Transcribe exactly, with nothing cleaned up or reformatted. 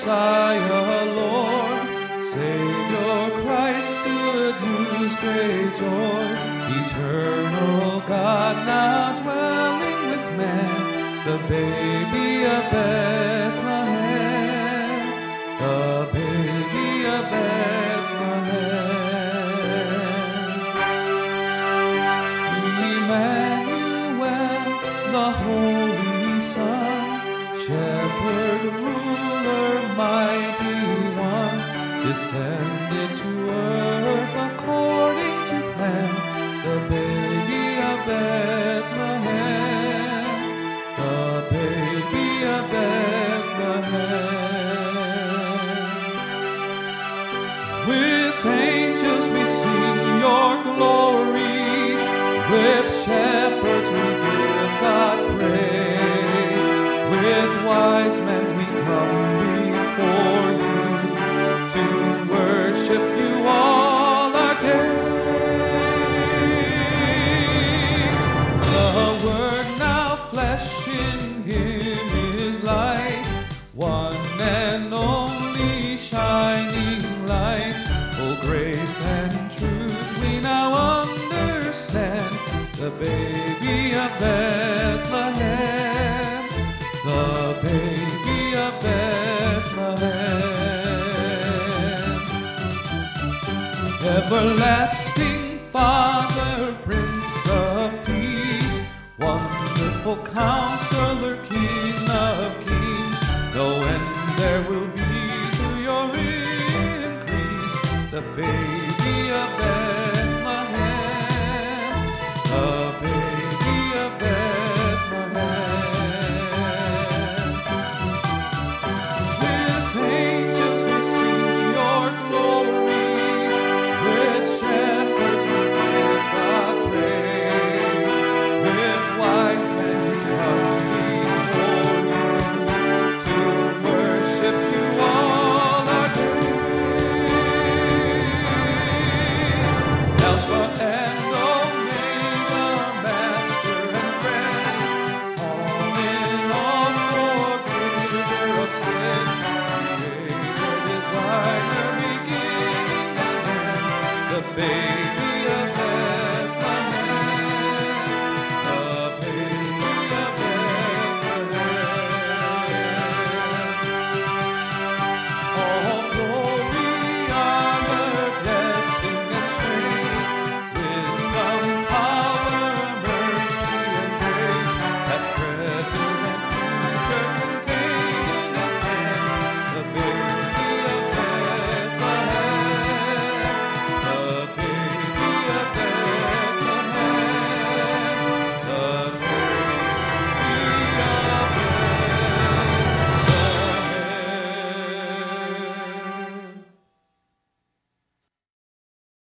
Messiah, Lord, Savior Christ, good news, great joy, eternal God now dwelling with man, the baby of Bethlehem, the baby of Bethlehem. Emmanuel, the Holy Son, Shepherd, ruler, mighty one, descended to earth according to plan, the baby of Bethlehem, the baby of Bethlehem. With angels we sing your glory, with shepherds we give God praise, with wise men we come before you to worship you all our days. The Word now flesh in him is light, one and only shining light. Oh, grace and truth we now understand, the baby of Bethlehem, the baby of Bethlehem. Everlasting Father, Prince of Peace, wonderful Counselor,